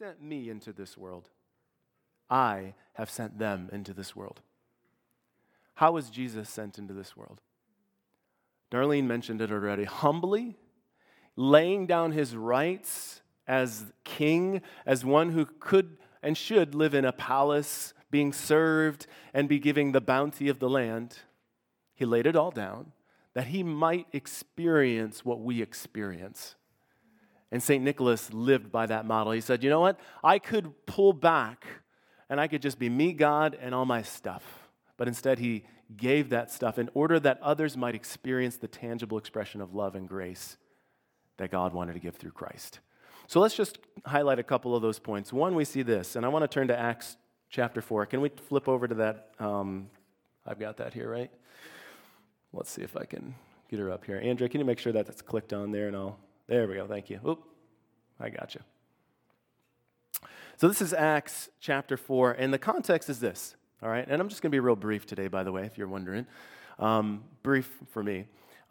sent me into this world. I have sent them into this world. How was Jesus sent into this world? Darlene mentioned it already. Humbly, laying down his rights as king, as one who could and should live in a palace, being served and be giving the bounty of the land. He laid it all down that he might experience what we experience. And St. Nicholas lived by that model. He said, you know what? I could pull back and I could just be me, God, and all my stuff. But instead, he gave that stuff in order that others might experience the tangible expression of love and grace that God wanted to give through Christ. So let's just highlight a couple of those points. One, we see this, and I want to turn to Acts chapter 4. Can we flip over to that? I've got that here, right? Let's see if I can get her up here. Andrea, can you make sure that that's clicked on there? There we go, thank you. Oop, I got you. So this is Acts chapter 4, and the context is this, all right? And I'm just going to be real brief today, by the way, if you're wondering. Brief for me.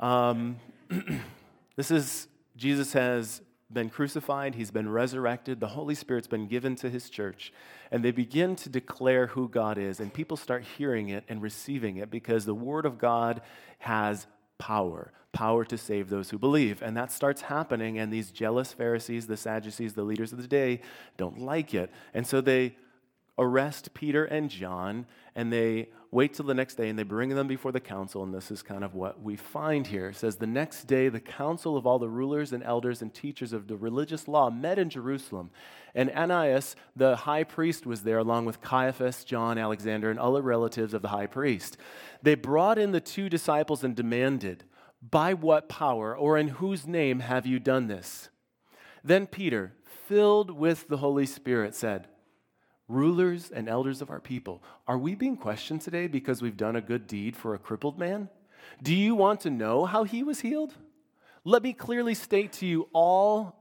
This is, Jesus has been crucified, he's been resurrected, the Holy Spirit's been given to his church, and they begin to declare who God is, and people start hearing it and receiving it because the Word of God has power to save those who believe. And that starts happening, and these jealous Pharisees, the Sadducees, the leaders of the day, don't like it. And so they arrest Peter and John, and they wait till the next day, and they bring them before the council, and this is kind of what we find here. It says, the next day, the council of all the rulers and elders and teachers of the religious law met in Jerusalem, and Ananias, the high priest, was there, along with Caiaphas, John, Alexander, and other relatives of the high priest. They brought in the 2 disciples and demanded, by what power or in whose name have you done this? Then Peter, filled with the Holy Spirit, said, rulers and elders of our people, are we being questioned today because we've done a good deed for a crippled man? Do you want to know how he was healed? Let me clearly state to you all,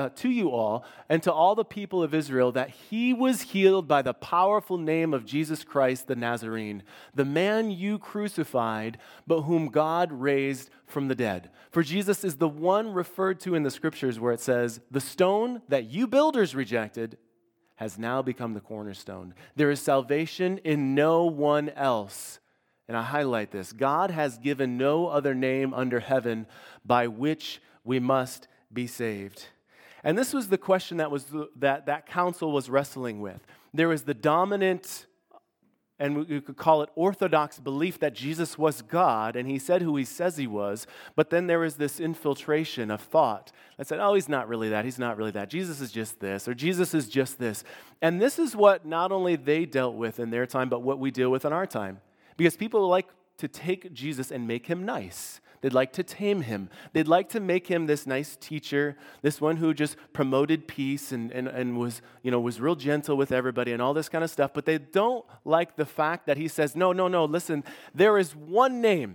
and to all the people of Israel that he was healed by the powerful name of Jesus Christ the Nazarene, the man you crucified, but whom God raised from the dead. For Jesus is the one referred to in the scriptures where it says, the stone that you builders rejected has now become the cornerstone. There is salvation in no one else. And I highlight this. God has given no other name under heaven by which we must be saved. And this was the question that council was wrestling with. There was the dominant, and we could call it orthodox belief that Jesus was God, and he said who he says he was, but then there was this infiltration of thought that said, oh, he's not really that, he's not really that, Jesus is just this, or Jesus is just this. And this is what not only they dealt with in their time, but what we deal with in our time. Because people like to take Jesus and make him nice. They'd like to tame him. They'd like to make him this nice teacher, this one who just promoted peace and was real gentle with everybody and all this kind of stuff. But they don't like the fact that he says, no, listen, there is one name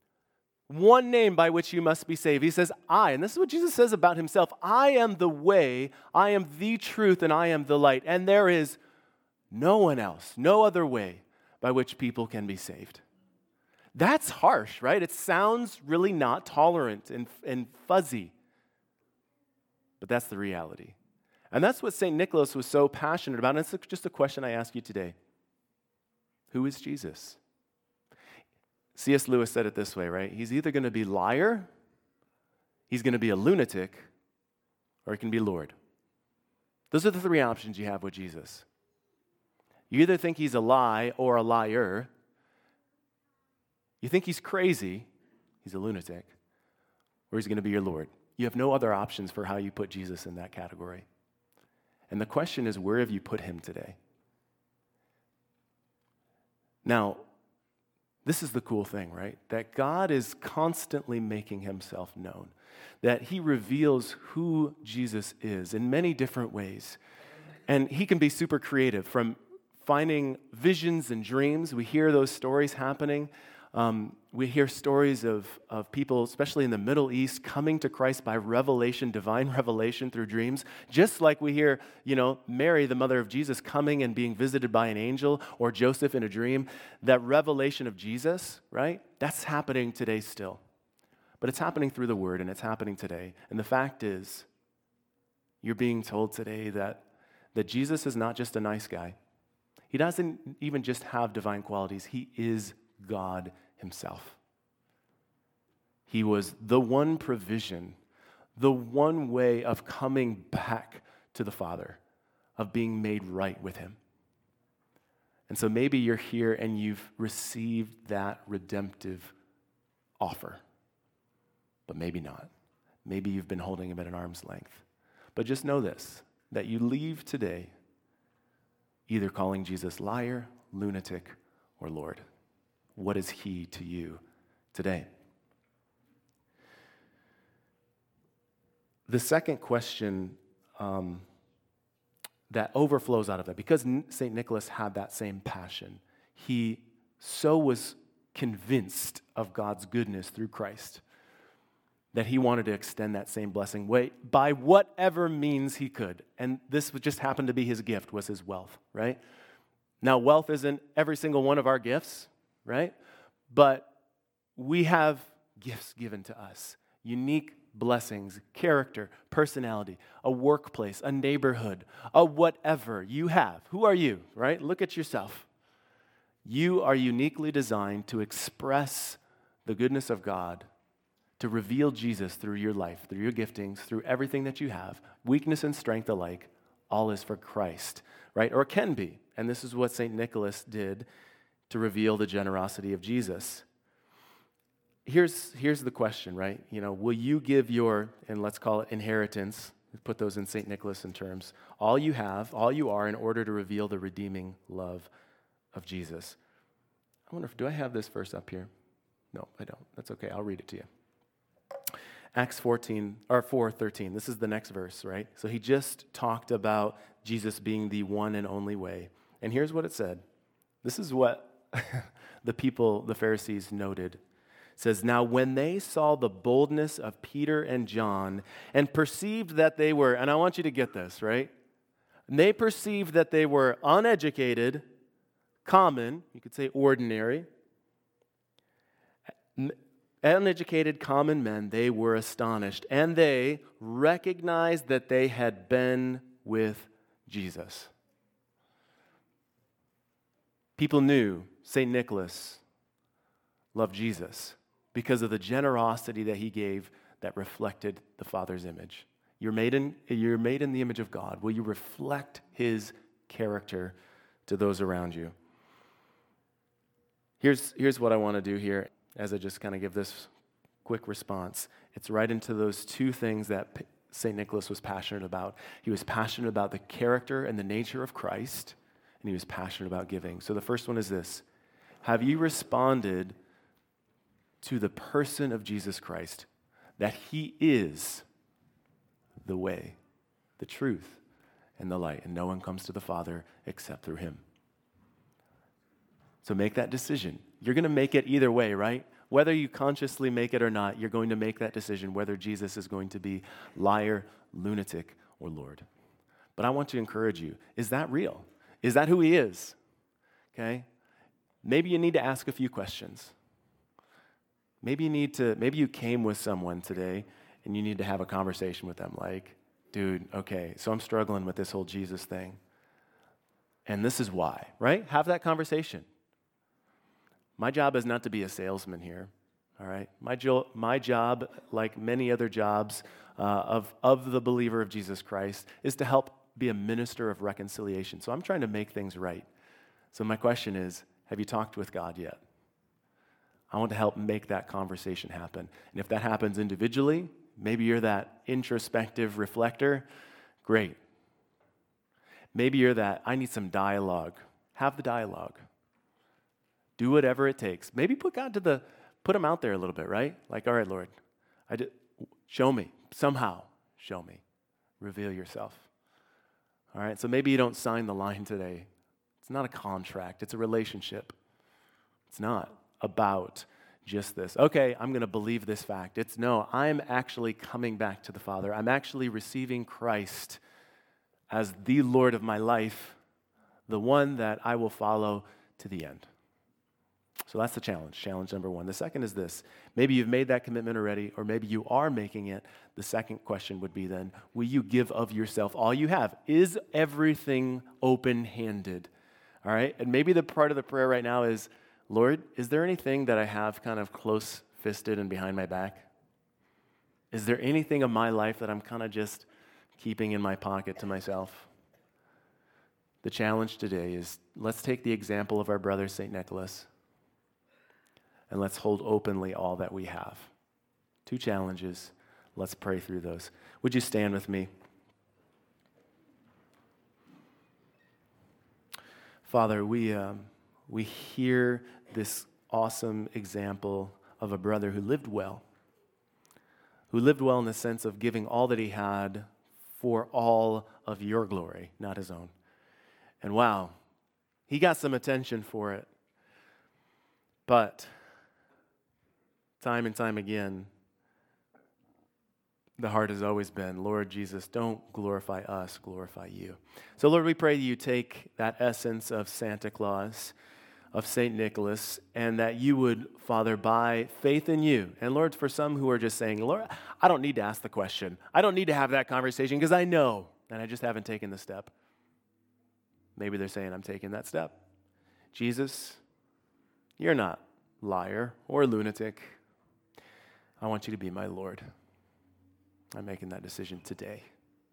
by which you must be saved. He says, and this is what Jesus says about himself, I am the way, I am the truth, and I am the light. And there is no one else, no other way by which people can be saved. That's harsh, right? It sounds really not tolerant and fuzzy. But that's the reality. And that's what St. Nicholas was so passionate about. And it's just a question I ask you today. Who is Jesus? C.S. Lewis said it this way, right? He's either going to be liar, he's going to be a lunatic, or he can be Lord. Those are the 3 options you have with Jesus. You either think he's a lie or a liar. You think he's crazy, he's a lunatic, or he's going to be your Lord. You have no other options for how you put Jesus in that category. And the question is, where have you put him today? Now, this is the cool thing, right? That God is constantly making himself known, that he reveals who Jesus is in many different ways. And he can be super creative, from finding visions and dreams. We hear those stories happening. We hear stories of people, especially in the Middle East, coming to Christ by revelation, divine revelation through dreams. Just like we hear, Mary, the mother of Jesus, coming and being visited by an angel, or Joseph in a dream. That revelation of Jesus, right? That's happening today still. But it's happening through the Word, and it's happening today. And the fact is, you're being told today that that Jesus is not just a nice guy. He doesn't even just have divine qualities. He is God himself. He was the one provision, the one way of coming back to the Father, of being made right with him. And so maybe you're here and you've received that redemptive offer, but maybe not. Maybe you've been holding him at an arm's length. But just know this, that you leave today either calling Jesus liar, lunatic, or Lord. What is he to you today? The second question that overflows out of that, because St. Nicholas had that same passion, he so was convinced of God's goodness through Christ that he wanted to extend that same blessing by whatever means he could. And this just happened to be his gift, was his wealth, right? Now, wealth isn't every single one of our gifts, right? But we have gifts given to us, unique blessings, character, personality, a workplace, a neighborhood, a whatever you have. Who are you, right? Look at yourself. You are uniquely designed to express the goodness of God, to reveal Jesus through your life, through your giftings, through everything that you have, weakness and strength alike, all is for Christ, right? Or it can be. And this is what St. Nicholas did to reveal the generosity of Jesus. Here's the question, right? Will you give your, and let's call it inheritance, put those in St. Nicholas in terms, all you have, all you are, in order to reveal the redeeming love of Jesus? I wonder do I have this verse up here? No, I don't. That's okay. I'll read it to you. Acts 4:13. This is the next verse, right? So he just talked about Jesus being the one and only way. And here's what it said. This is what the Pharisees noted. It says, "Now when they saw the boldness of Peter and John and perceived that they were," and I want you to get this, right? And they perceived that they were uneducated, common, you could say ordinary, uneducated common men, they were astonished, and they recognized that they had been with Jesus. People knew St. Nicholas loved Jesus because of the generosity that he gave that reflected the Father's image. You're made in the image of God. Will you reflect his character to those around you? Here's what I want to do here as I just kind of give this quick response. It's right into those two things that St. Nicholas was passionate about. He was passionate about the character and the nature of Christ, and he was passionate about giving. So the first one is this: have you responded to the person of Jesus Christ, that he is the way, the truth, and the light, and no one comes to the Father except through him? So make that decision. You're going to make it either way, right? Whether you consciously make it or not, you're going to make that decision whether Jesus is going to be liar, lunatic, or Lord. But I want to encourage you, is that real? Is that who he is? Okay? Maybe you need to ask a few questions. Maybe you came with someone today and you need to have a conversation with them like, dude, okay, so I'm struggling with this whole Jesus thing. And this is why, right? Have that conversation. My job is not to be a salesman here, all right? My job, like many other jobs of the believer of Jesus Christ, is to help be a minister of reconciliation. So I'm trying to make things right. So my question is, have you talked with God yet? I want to help make that conversation happen. And if that happens individually, maybe you're that introspective reflector, great. Maybe you're that, I need some dialogue. Have the dialogue. Do whatever it takes. Maybe put him out there a little bit, right? Like, all right, Lord, show me, somehow show me. Reveal yourself. All right, so maybe you don't sign the line today. It's not a contract, it's a relationship. It's not about just this. Okay, I'm going to believe this fact. It's no, I'm actually coming back to the Father. I'm actually receiving Christ as the Lord of my life, the one that I will follow to the end. So that's the challenge number one. The second is this. Maybe you've made that commitment already, or maybe you are making it. The second question would be then, will you give of yourself all you have? Is everything open-handed? All right? And maybe the part of the prayer right now is, Lord, is there anything that I have kind of close-fisted and behind my back? Is there anything of my life that I'm kind of just keeping in my pocket to myself? The challenge today is, let's take the example of our brother, St. Nicholas, and let's hold openly all that we have. 2 challenges. Let's pray through those. Would you stand with me? Father, we hear this awesome example of a brother who lived well in the sense of giving all that he had for all of your glory, not his own. And wow, he got some attention for it. But time and time again, the heart has always been, Lord Jesus, don't glorify us, glorify you. So Lord, we pray that you take that essence of Santa Claus, of St. Nicholas, and that you would, Father, by faith in you. And Lord, for some who are just saying, Lord, I don't need to ask the question. I don't need to have that conversation because I know, and I just haven't taken the step. Maybe they're saying, I'm taking that step. Jesus, you're not liar or lunatic. I want you to be my Lord. I'm making that decision today.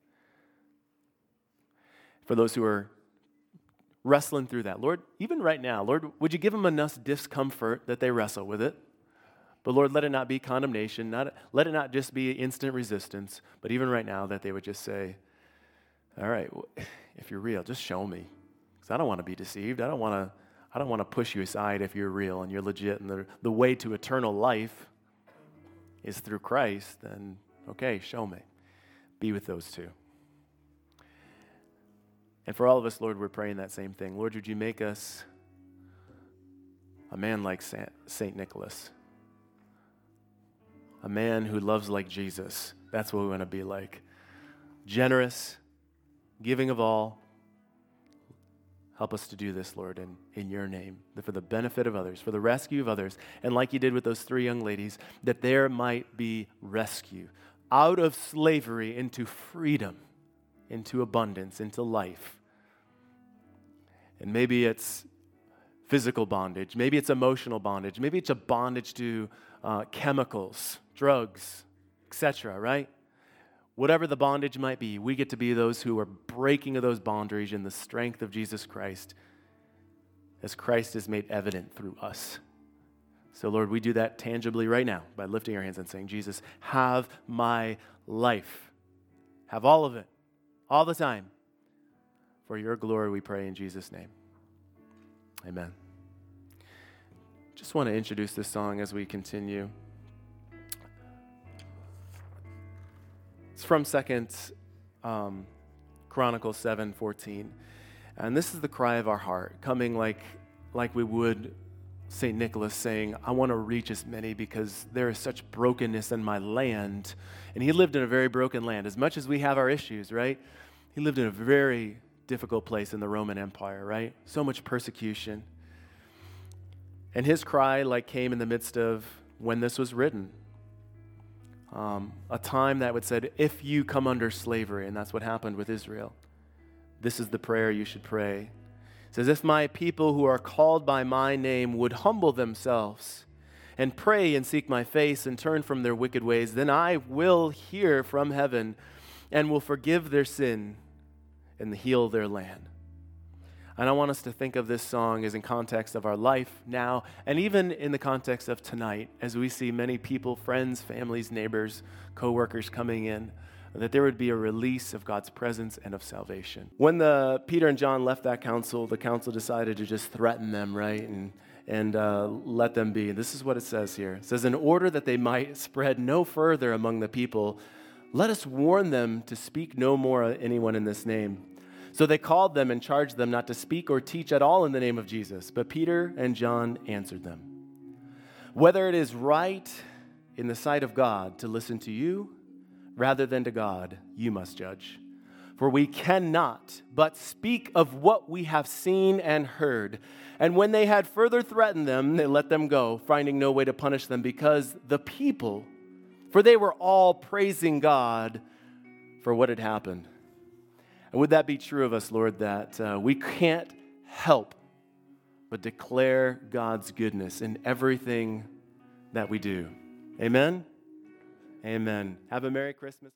For those who are wrestling through that, Lord, even right now, Lord, would you give them enough discomfort that they wrestle with it? But Lord, let it not be condemnation, let it not just be instant resistance, but even right now that they would just say, all right, if you're real, just show me. Because I don't want to be deceived. I don't want to push you aside if you're real and you're legit and the way to eternal life is through Christ, then okay, show me. Be with those two. And for all of us, Lord, we're praying that same thing. Lord, would you make us a man like St. Nicholas? A man who loves like Jesus. That's what we want to be like. Generous, giving of all. Help us to do this, Lord, in your name, for the benefit of others, for the rescue of others, and like you did with those 3 young ladies, that there might be rescue out of slavery into freedom, into abundance, into life. And maybe it's physical bondage, maybe it's emotional bondage, maybe it's a bondage to chemicals, drugs, etc., right? Whatever the bondage might be, we get to be those who are breaking of those boundaries in the strength of Jesus Christ as Christ is made evident through us. So, Lord, we do that tangibly right now by lifting our hands and saying, Jesus, have my life. Have all of it, all the time. For your glory, we pray in Jesus' name. Amen. Just want to introduce this song as we continue. It's from 2 Chronicles 7:14. And this is the cry of our heart, coming like we would St. Nicholas saying, I want to reach as many because there is such brokenness in my land. And he lived in a very broken land. As much as we have our issues, right? He lived in a very difficult place in the Roman Empire, right? So much persecution. And his cry came in the midst of when this was written. A time that would said, if you come under slavery, and that's what happened with Israel, this is the prayer you should pray. It says, if my people who are called by my name would humble themselves and pray and seek my face and turn from their wicked ways, then I will hear from heaven and will forgive their sin and heal their land. And I want us to think of this song as in context of our life now, and even in the context of tonight, as we see many people, friends, families, neighbors, co-workers coming in, that there would be a release of God's presence and of salvation. When Peter and John left that council, the council decided to just threaten them, right, and let them be. This is what it says here. It says, in order that they might spread no further among the people, let us warn them to speak no more to anyone in this name. So they called them and charged them not to speak or teach at all in the name of Jesus. But Peter and John answered them, whether it is right in the sight of God to listen to you rather than to God, you must judge. For we cannot but speak of what we have seen and heard. And when they had further threatened them, they let them go, finding no way to punish them, because the people, for they were all praising God for what had happened. And would that be true of us, Lord, that we can't help but declare God's goodness in everything that we do. Amen? Amen. Have a Merry Christmas.